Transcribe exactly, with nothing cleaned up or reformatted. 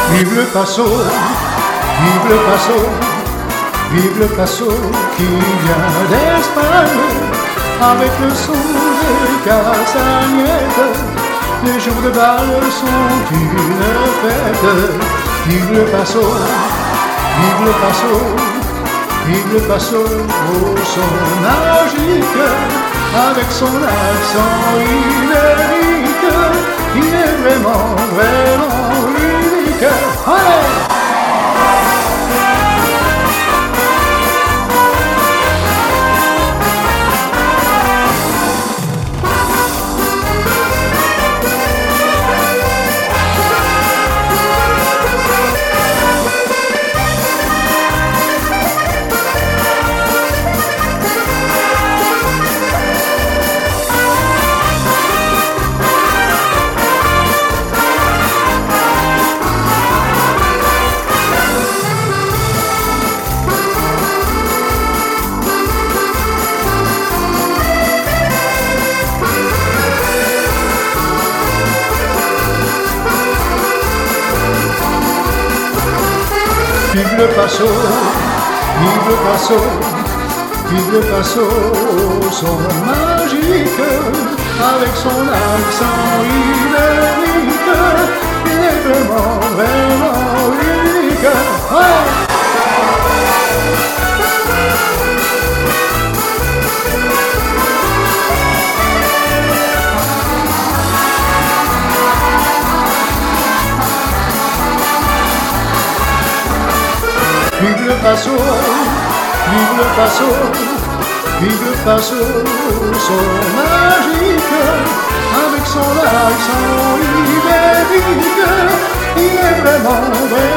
Vive le passo, vive le passo, vive le passo qui vient d'Espagne, avec le son des casagnettes. Les jours de bal sont une fête. Vive le passo, vive le passo, vive le passo au son magique, avec son accent inédit, il est vraiment, vraiment unique. Allez! Vive le passo, vive le passo, vive le passo, son magique, avec son accent inédit, il est vraiment, vraiment unique. Ouais. Vive le passo, vive le passo, vive le passo, son magique, avec son accent inédit, il est vraiment vrai.